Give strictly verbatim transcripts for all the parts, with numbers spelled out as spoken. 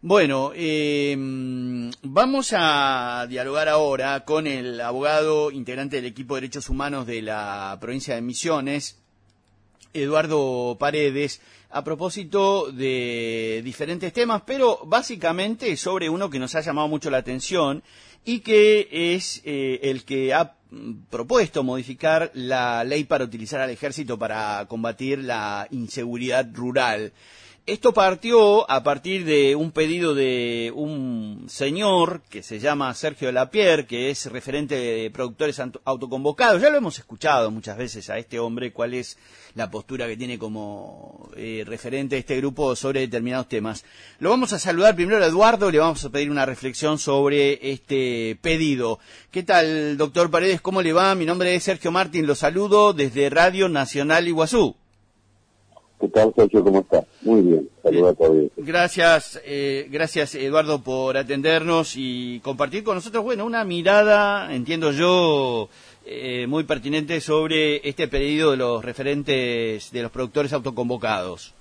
Bueno, eh, vamos a dialogar ahora con el abogado integrante del equipo de Derechos Humanos de la provincia de Misiones, Eduardo Paredes, a propósito de diferentes temas, pero básicamente sobre uno que nos ha llamado mucho la atención y que es eh, el que ha propuesto modificar la ley para utilizar al ejército para combatir la inseguridad rural. Esto partió a partir de un pedido de un señor que se llama Sergio de la Pierre, que es referente de productores autoconvocados. Ya lo hemos escuchado muchas veces a este hombre, cuál es la postura que tiene como eh, referente de este grupo sobre determinados temas. Lo vamos a saludar primero a Eduardo, le vamos a pedir una reflexión sobre este pedido. ¿Qué tal, doctor Paredes? ¿Cómo le va? Mi nombre es Sergio Martín, lo saludo desde Radio Nacional Iguazú. ¿Qué tal, Sergio? ¿Cómo está? Muy bien, saludos a todos. Gracias, eh, gracias Eduardo por atendernos y compartir con nosotros, bueno, una mirada, entiendo yo, eh, muy pertinente sobre este pedido de los referentes de los productores autoconvocados.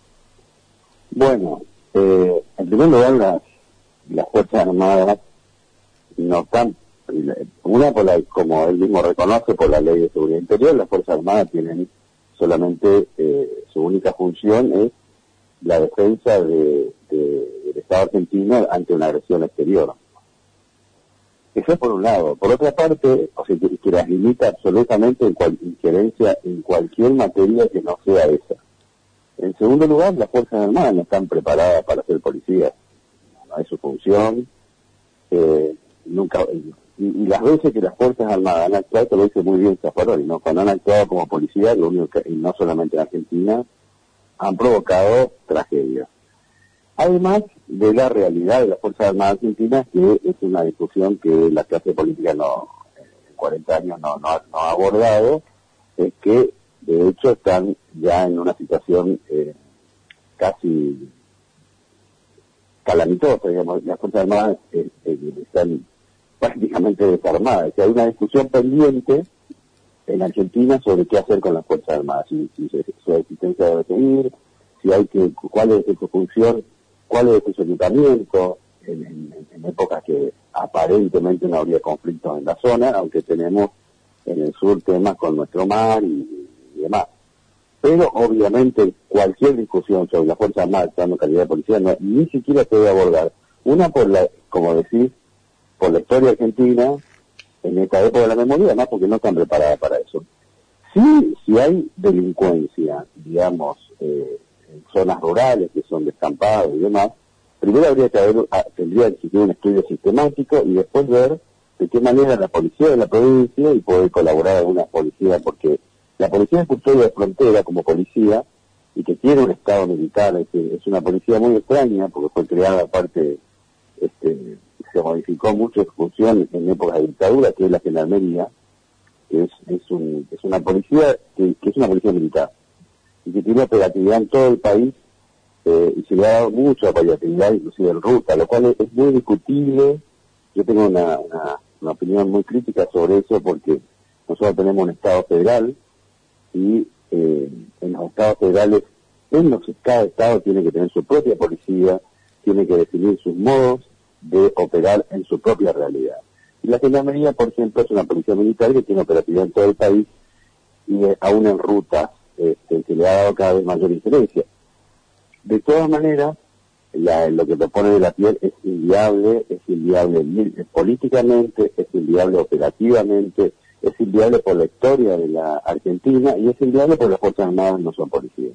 Bueno, eh, en primer lugar, las, las Fuerzas Armadas no están, una por la, como él mismo reconoce, por la Ley de Seguridad Interior, las Fuerzas Armadas tienen solamente eh, su única función es la defensa de, de, del Estado argentino ante una agresión exterior. Eso es por un lado. Por otra parte, o sea, que, que las limita absolutamente en cual, injerencia en cualquier materia que no sea esa. En segundo lugar, las Fuerzas Armadas no están preparadas para ser policías. No es su función. Eh, nunca... Y, y las veces que las Fuerzas Armadas han actuado, te lo dice muy bien Zaffaroni, ¿no? Cuando han actuado como policía, lo único que, y no solamente en Argentina, han provocado tragedias. Además de la realidad de las Fuerzas Armadas Argentinas, que es una discusión que la clase política no, en cuarenta años no, no, no ha abordado, es que de hecho están ya en una situación eh, casi calamitosa, digamos. Las Fuerzas Armadas eh, eh, están prácticamente desarmadas. Si hay una discusión pendiente en Argentina sobre qué hacer con las Fuerzas Armadas, si, si su existencia debe seguir, si hay que, cuál es su función, cuál es su equipamiento, en, en, en épocas que aparentemente no habría conflictos en la zona, aunque tenemos en el sur temas con nuestro mar y, y demás. Pero obviamente cualquier discusión sobre las Fuerzas Armadas dando calidad de policía no, ni siquiera se debe abordar. Una por la, como decís, por la historia argentina, en esta época de la memoria, además porque no están preparadas para eso. Sí, si hay delincuencia, digamos, eh, en zonas rurales que son descampados y demás, primero habría que haber, tendría que existir un estudio sistemático y después ver de qué manera la policía de la provincia y poder colaborar a alguna policía, porque la policía de custodia de frontera como policía, y que tiene un estado militar, es, es una policía muy extraña, porque fue creada aparte, este, se modificó mucho su función en épocas de dictadura, que es la Gendarmería, que es, es, un, es una policía que, que es una policía militar y que tiene operatividad en todo el país, eh, y se le ha dado mucha operatividad inclusive en ruta, lo cual es, es muy discutible. Yo tengo una, una, una opinión muy crítica sobre eso, porque nosotros tenemos un Estado federal y eh, en los Estados federales, en los, cada Estado tiene que tener su propia policía, tiene que definir sus modos de operar en su propia realidad. Y la Gendarmería, por ejemplo, es una policía militar que tiene operatividad en todo el país y eh, aún en rutas este, que le ha dado cada vez mayor injerencia. De todas maneras, la, lo que propone de la Pierre es inviable, es inviable es políticamente, es inviable operativamente, es inviable por la historia de la Argentina y es inviable porque las Fuerzas Armadas no son policías.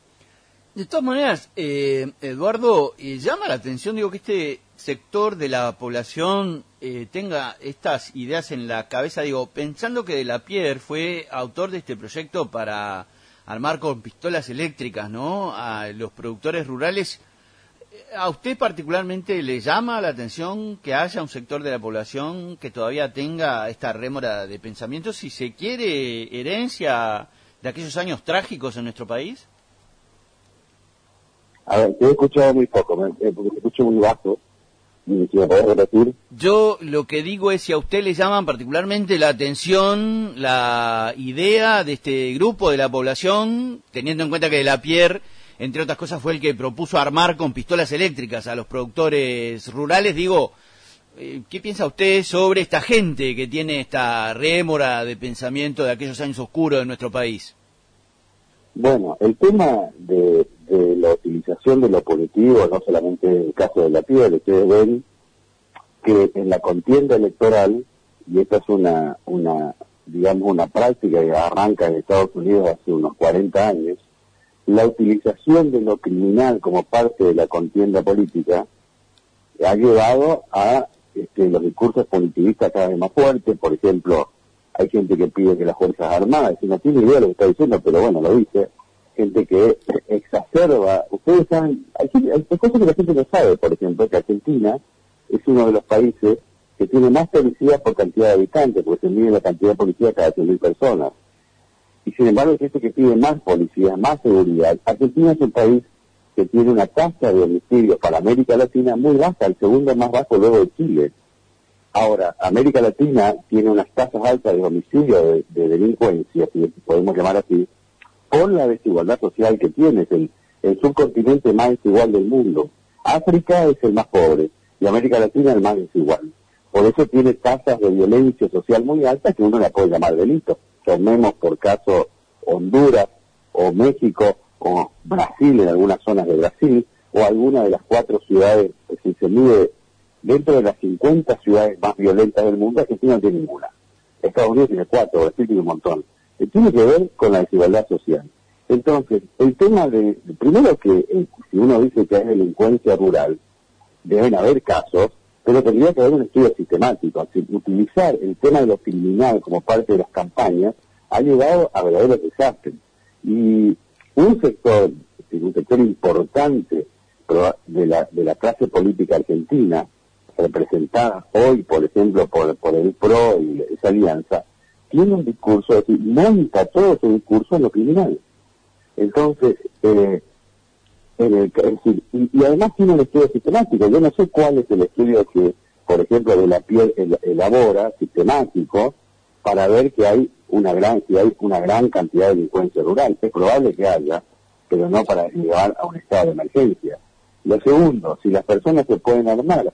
De todas maneras, eh, Eduardo, eh, llama la atención, digo, que este sector de la población eh, tenga estas ideas en la cabeza, digo, pensando que de la Pierre fue autor de este proyecto para armar con pistolas eléctricas, ¿no?, a los productores rurales. ¿A usted particularmente le llama la atención que haya un sector de la población que todavía tenga esta rémora de pensamiento, si se quiere, herencia de aquellos años trágicos en nuestro país? A ver, te he escuchado muy poco, me, eh, porque te escucho muy bajo. ¿Y si me podés repetir? Yo lo que digo es si a usted le llaman particularmente la atención la idea de este grupo de la población, teniendo en cuenta que de la Pierre entre otras cosas fue el que propuso armar con pistolas eléctricas a los productores rurales. Digo, ¿qué piensa usted sobre esta gente que tiene esta rémora de pensamiento de aquellos años oscuros de nuestro país? Bueno, el tema de, de la utilización de lo punitivo, no solamente en el caso de la piel, ustedes ven que en la contienda electoral, y esta es una, una digamos, una práctica que arranca en Estados Unidos hace unos cuarenta años, la utilización de lo criminal como parte de la contienda política ha llevado a este, los discursos punitivistas cada vez más fuertes. Por ejemplo, hay gente que pide que las Fuerzas Armadas, y no tiene idea de lo que está diciendo, pero bueno, lo dice, gente que exacerba, ustedes saben, hay, hay cosas que la gente no sabe, por ejemplo, que Argentina es uno de los países que tiene más policías por cantidad de habitantes, porque se mide la cantidad de policías cada cien mil personas. Y sin embargo, es este que pide más policías, más seguridad. Argentina es un país que tiene una tasa de homicidios para América Latina muy baja, el segundo más bajo luego de Chile. Ahora, América Latina tiene unas tasas altas de homicidio, de, de delincuencia, si podemos llamar así, por la desigualdad social que tiene. Es el, el subcontinente más desigual del mundo. África es el más pobre y América Latina el más desigual. Por eso tiene tasas de violencia social muy altas que uno la puede llamar delito. Tomemos por caso Honduras o México o Brasil, en algunas zonas de Brasil, o alguna de las cuatro ciudades, si se mide dentro de las cincuenta ciudades más violentas del mundo, Argentina no tiene ninguna. Estados Unidos tiene cuatro, Brasil tiene un montón. Eh, tiene que ver con la desigualdad social. Entonces, el tema de, primero que eh, si uno dice que hay delincuencia rural, deben haber casos, pero tendría que haber un estudio sistemático. Así, utilizar el tema de lo criminal como parte de las campañas ha llevado a verdaderos desastres. Y un sector, un sector importante de la, de la clase política argentina, representada hoy, por ejemplo, por, por el P R O y esa alianza, tiene un discurso, es decir, monta todo su discurso en lo criminal. Entonces, eh, en el, es decir, y, y además tiene un estudio sistemático. Yo no sé cuál es el estudio que, por ejemplo, de la piel el, elabora, sistemático, para ver que hay una gran, si hay una gran cantidad de delincuencia rural. Es probable que haya, pero no para llevar a un estado de emergencia. Lo segundo, si las personas se pueden armar,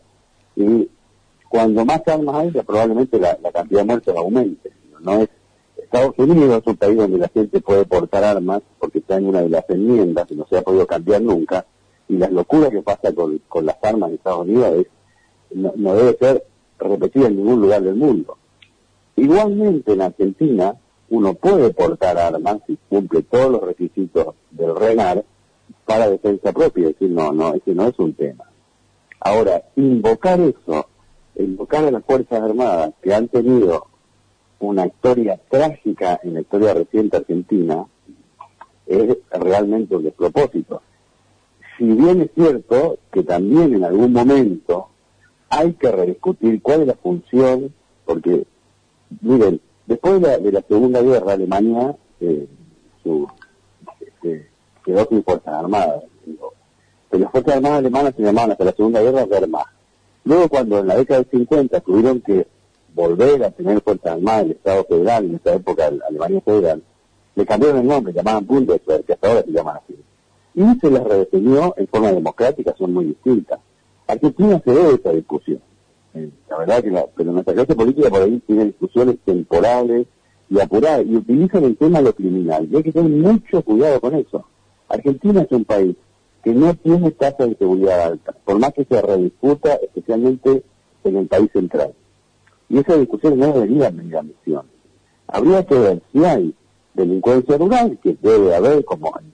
y cuando más armas haya, probablemente la, la cantidad de muertes aumente. No es Estados Unidos es un país donde la gente puede portar armas porque está en una de las enmiendas que no se ha podido cambiar nunca, y las locuras que pasa con, con las armas en Estados Unidos es, no, no debe ser repetida en ningún lugar del mundo. Igualmente en Argentina uno puede portar armas si cumple todos los requisitos del RENAR para defensa propia, es decir, no, no, ese no es un tema. Ahora, invocar eso, invocar a las Fuerzas Armadas que han tenido una historia trágica en la historia reciente argentina, es realmente un despropósito. Si bien es cierto que también en algún momento hay que rediscutir cuál es la función, porque, miren, después de la, de la Segunda Guerra, Alemania eh, su, este, quedó sin Fuerzas Armadas. Digo, pero las Fuerzas Armadas alemanas se llamaban hasta la Segunda Guerra Wehrmacht. Luego, cuando en la década del cincuenta tuvieron que volver a tener Fuerzas Armadas del Estado Federal, en esa época Alemania Federal, le cambiaron el nombre, llamaban Bundeswehr, que hasta ahora se llaman así. Y se les redefinió en forma democrática, son muy distintas. Argentina se debe esa discusión. Eh, la verdad que la, pero nuestra clase política por ahí tiene discusiones temporales y apuradas, y utilizan el tema de lo criminal. Y hay que tener mucho cuidado con eso. Argentina es un país que no tiene tasa de seguridad alta, por más que se rediscuta, especialmente en el país central. Y esa discusión no debería venir a misión. Habría que ver si hay delincuencia rural, que debe haber, como en,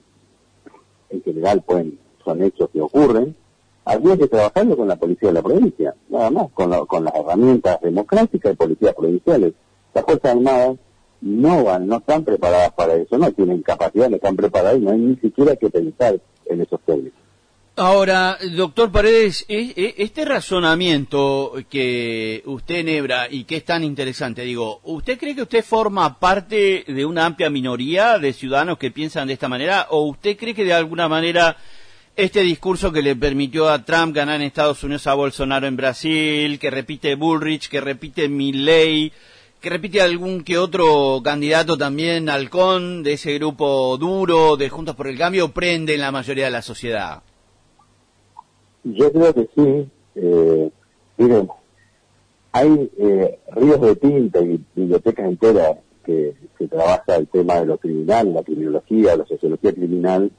en general pueden, son hechos que ocurren. Habría que trabajarlo con la policía de la provincia, nada más, con, la, con las herramientas democráticas de policías provinciales. Las Fuerzas Armadas no van, no están preparadas para eso, no tienen capacidad, no están preparadas y no hay ni siquiera que pensar en esos técnicos. Ahora, doctor Paredes, este razonamiento que usted enhebra y que es tan interesante, digo, ¿usted cree que usted forma parte de una amplia minoría de ciudadanos que piensan de esta manera, o usted cree que de alguna manera este discurso que le permitió a Trump ganar en Estados Unidos a Bolsonaro en Brasil, que repite Bullrich, que repite Milei, que repite algún que otro candidato también, Halcón, de ese grupo duro de Juntos por el Cambio, prende en la mayoría de la sociedad. Yo creo que sí. Eh, miren, hay eh, ríos de tinta y bibliotecas enteras que se trabaja el tema de lo criminal, la criminología, la sociología criminal.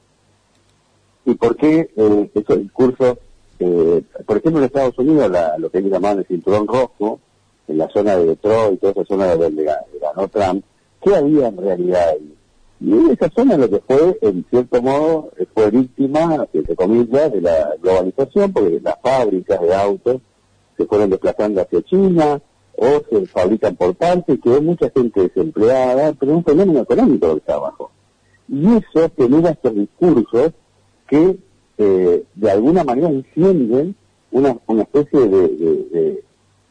¿Y por qué eh, esos discursos, eh, por ejemplo en Estados Unidos, la, lo que ellos llamaban el cinturón rojo, en la zona de Detroit, toda esa zona donde ganó Trump, ¿qué había en realidad ahí? Y esa zona lo que fue, en cierto modo, fue víctima, entre comillas, de la globalización, porque las fábricas de autos se fueron desplazando hacia China, o se fabrican por partes, y quedó mucha gente desempleada, pero un fenómeno económico lo que está abajo. Y eso genera estos discursos que eh, de alguna manera encienden una, una especie de, de, de,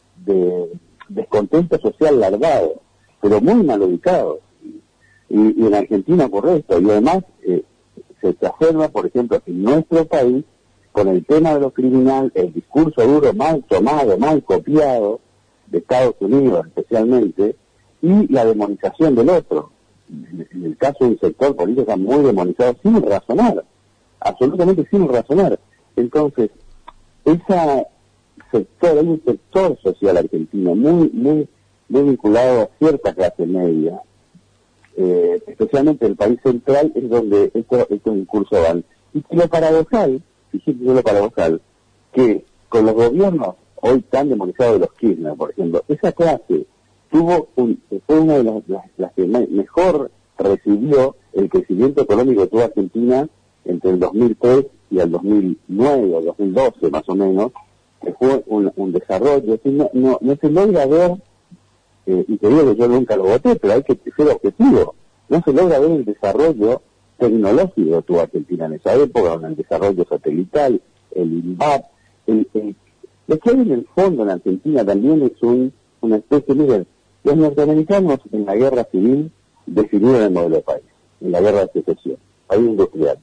de descontento social largado, pero muy mal ubicado. Y, y en Argentina ocurre esto, y además eh, se exacerba, por ejemplo, en nuestro país, con el tema de lo criminal, el discurso duro mal tomado, mal copiado, de Estados Unidos especialmente, y la demonización del otro. En el caso de un sector político está muy demonizado sin razonar, absolutamente sin razonar. Entonces, ese sector, hay un sector social argentino muy, muy, muy vinculado a cierta clase media, eh, especialmente en el país central, es donde estos, estos discursos van. Y lo paradojal, fíjate lo paradojal, que con los gobiernos hoy tan demonizados de los Kirchner, por ejemplo, esa clase tuvo un, fue una de las, las, las que me, mejor recibió el crecimiento económico que tuvo Argentina entre el dos mil tres y el dos mil nueve o dos mil doce más o menos, que fue un, un desarrollo. No, no, no se logra ver, eh, y te digo que yo nunca lo voté, pero hay que ser objetivo, no se logra ver el desarrollo tecnológico que tuvo Argentina en esa época, con el desarrollo satelital, el INVAP, el, el lo que hay en el fondo en Argentina también es un, una especie, miren, los norteamericanos en la guerra civil definieron el modelo de país, en la guerra de secesión, país industrial.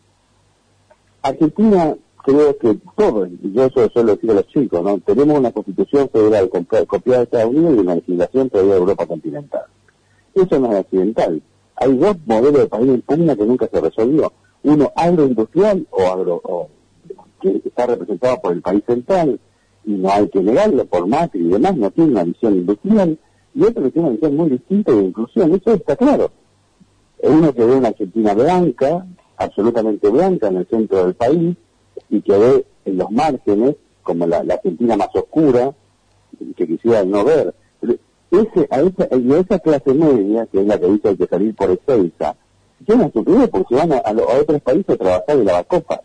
Argentina, creo que todo, y yo eso suelo decir a los chicos, ¿no? Tenemos una constitución federal copiada de Estados Unidos y una legislación todavía de Europa continental. Eso no es accidental. Hay dos modelos de país en pugna que nunca se resolvió. Uno agroindustrial o agro, o, que está representado por el país central, y no hay que negarlo por Macri y demás, no tiene una visión industrial, y otro que tiene una visión muy distinta de inclusión, eso está claro. Uno que ve una Argentina blanca, absolutamente blanca en el centro del país, y que ve en los márgenes, como la, la Argentina más oscura, que quisiera no ver. Pero ese, a esa, y a esa clase media, que es la que dice hay que salir por Ezeiza, yo no estupidez porque se van a, a, a otros países a trabajar y lavar copas.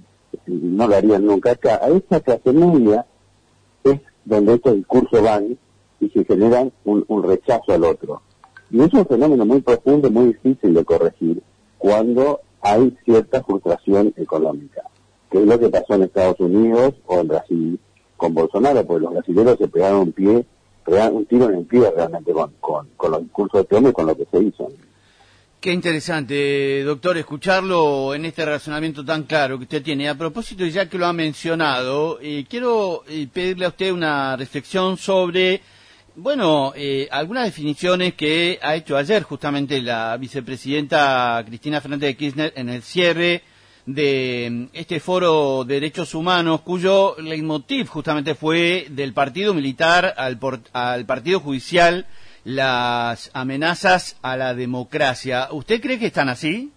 No lo harían nunca acá. A esa clase media es donde estos discursos van y se generan un, un rechazo al otro. Y es un fenómeno muy profundo, muy difícil de corregir cuando hay cierta frustración económica, que es lo que pasó en Estados Unidos o en Brasil con Bolsonaro, porque los brasileños se pegaron un pie, pegaron un tiro en el pie realmente con, con, con los discursos de este hombre y con lo que se hizo. Qué interesante, doctor, escucharlo en este razonamiento tan claro que usted tiene. A propósito, ya que lo ha mencionado, eh, quiero eh, pedirle a usted una reflexión sobre, bueno, eh, algunas definiciones que ha hecho ayer justamente la vicepresidenta Cristina Fernández de Kirchner en el cierre de este foro de derechos humanos, cuyo leitmotiv justamente fue del partido militar al, por, al partido judicial, las amenazas a la democracia. ¿Usted cree que están así?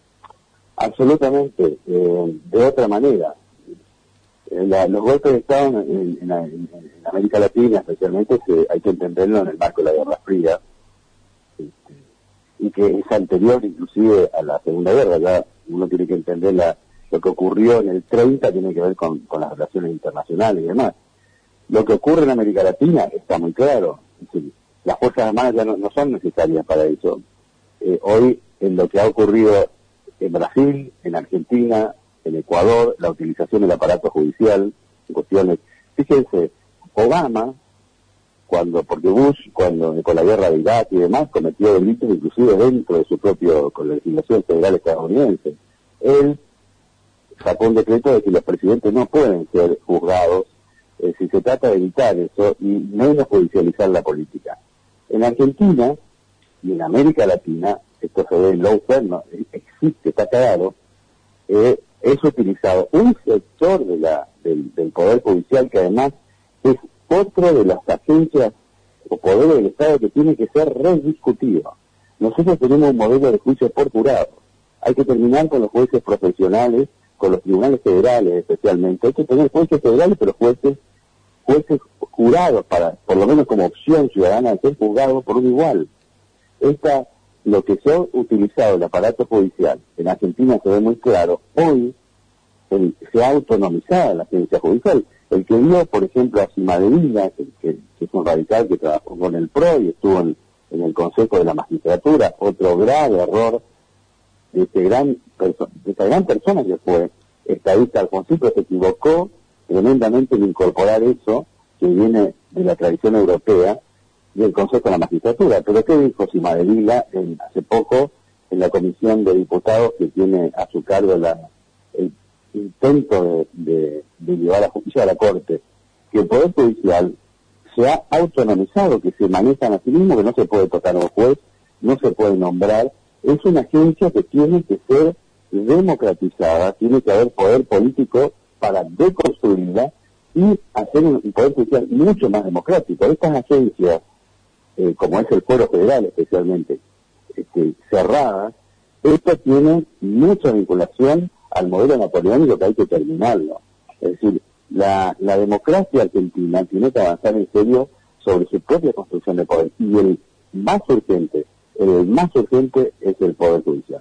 Absolutamente, eh, de otra manera. Eh, la, los golpes de Estado en, en, en, en América Latina especialmente se, hay que entenderlo en el marco de la Guerra Fría, este, y que es anterior inclusive a la Segunda Guerra. Ya uno tiene que entender la, lo que ocurrió en el treinta tiene que ver con, con las relaciones internacionales y demás. Lo que ocurre en América Latina está muy claro. Es decir, las Fuerzas Armadas ya no, no son necesarias para eso. Eh, hoy, en lo que ha ocurrido en Brasil, en Argentina, en Ecuador, la utilización del aparato judicial, en cuestiones... Fíjense, Obama, cuando porque Bush, cuando con la guerra de Irak y demás, cometió delitos inclusive dentro de su propio, con la legislación federal estadounidense. Él sacó un decreto de que los presidentes no pueden ser juzgados, eh, si se trata de evitar eso, y menos judicializar la política. En Argentina y en América Latina, esto se ve en lawfare, no, existe, está claro, eh, es utilizado un sector de la, del, del Poder Judicial que además es otro de las agencias o poderes del Estado que tiene que ser rediscutido. Nosotros tenemos un modelo de juicio por jurado. Hay que terminar con los jueces profesionales, con los tribunales federales especialmente. Hay que tener jueces federales, pero jueces jueces jurados, para por lo menos como opción ciudadana de ser juzgados por un igual. Esta, lo que se ha utilizado el aparato judicial en Argentina se ve muy claro. Hoy el, se ha autonomizado la agencia judicial. El que vio, por ejemplo, a Cimadevila, que, que, que es un radical que trabajó con el P R O y estuvo en, en el Consejo de la Magistratura, otro grave error de, este gran, de esta gran persona que fue estadista Alfonsín, se equivocó tremendamente en incorporar eso, que viene de la tradición europea, del Consejo de la Magistratura. Pero ¿qué dijo Cimadevila en, hace poco en la Comisión de Diputados que tiene a su cargo la, el intento de, de, de llevar a justicia a la Corte? Que el Poder Judicial se ha autonomizado, que se manejan a sí mismo, que no se puede tocar a un juez, no se puede nombrar. Es una agencia que tiene que ser democratizada, tiene que haber poder político para deconstruirla y hacer un poder judicial mucho más democrático. Estas agencias, eh, como es el Fuero Federal especialmente, este, cerradas, esto tiene mucha vinculación al modelo napoleónico que hay que terminarlo. Es decir, la, la democracia argentina tiene que avanzar en serio sobre su propia construcción de poder. Y el más urgente, el más urgente es el Poder Judicial.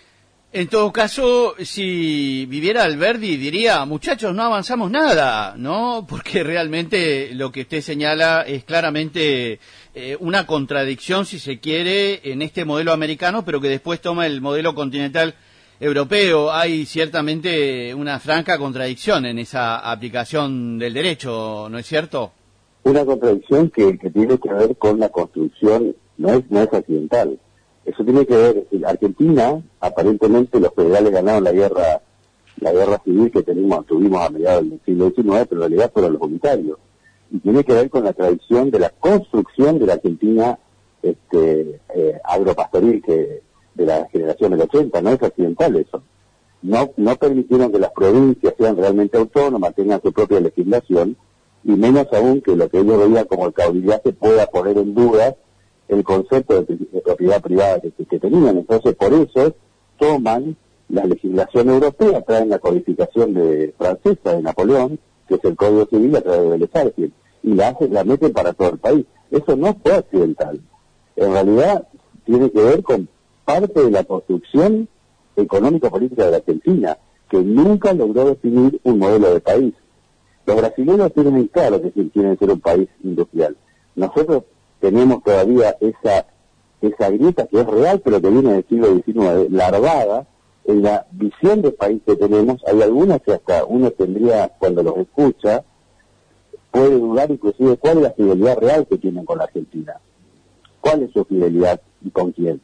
En todo caso, si viviera Alberdi, diría, muchachos, no avanzamos nada, ¿no? Porque realmente lo que usted señala es claramente eh, una contradicción, si se quiere, en este modelo americano, pero que después toma el modelo continental europeo. Hay ciertamente una franca contradicción en esa aplicación del derecho, ¿no es cierto? Una contradicción que, que tiene que ver con la construcción, no es, no es accidental. Eso tiene que ver, Argentina, aparentemente los federales ganaron la guerra la guerra civil que tenemos, tuvimos a mediados del siglo diecinueve, pero en realidad fueron los unitarios. Y tiene que ver con la tradición de la construcción de la Argentina este, eh, agropastoril que de la generación del ochenta, no es accidental eso. No, no permitieron que las provincias sean realmente autónomas, tengan su propia legislación, y menos aún que lo que ellos veían como el caudillaje pueda poner en duda el concepto de, de propiedad privada que, que tenían. Entonces, por eso, toman la legislación europea, traen la codificación de francesa de Napoleón, que es el Código Civil a través de Belezarfield, y la, hacen, la meten para todo el país. Eso no fue accidental. En realidad, tiene que ver con parte de la construcción económico-política de la Argentina, que nunca logró definir un modelo de país. Los brasileños tienen muy claro que quieren ser un país industrial. Nosotros tenemos todavía esa esa grieta que es real, pero que viene del siglo diecinueve, larvada en la visión de país que tenemos. Hay algunas que hasta uno tendría, cuando los escucha, puede dudar inclusive cuál es la fidelidad real que tienen con la Argentina. ¿Cuál es su fidelidad y con quién?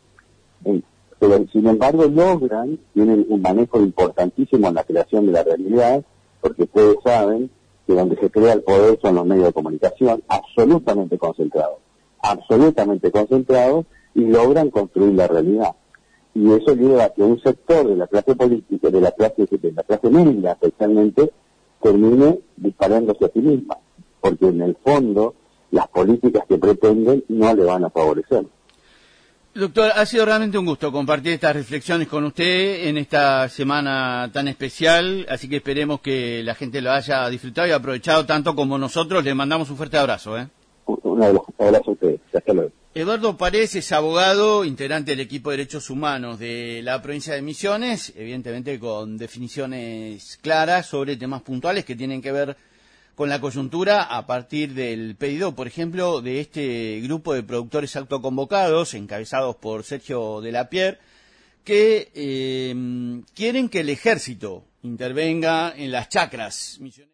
Pero, sin embargo, logran, tienen un manejo importantísimo en la creación de la realidad, porque ustedes saben que donde se crea el poder son los medios de comunicación, absolutamente concentrados. absolutamente concentrados y logran construir la realidad. Y eso lleva a que un sector de la clase política, de la clase de la clase media especialmente, termine disparándose a sí misma, porque en el fondo las políticas que pretenden no le van a favorecer. Doctor, ha sido realmente un gusto compartir estas reflexiones con usted en esta semana tan especial, así que esperemos que la gente lo haya disfrutado y aprovechado tanto como nosotros. Le mandamos un fuerte abrazo, ¿eh? Un abrazo a ustedes. Hasta luego. Eduardo Párez es abogado, integrante del equipo de Derechos Humanos de la provincia de Misiones, evidentemente con definiciones claras sobre temas puntuales que tienen que ver con la coyuntura a partir del pedido, por ejemplo, de este grupo de productores autoconvocados, encabezados por Sergio de la Pierre, que eh, quieren que el ejército intervenga en las chacras misioneras.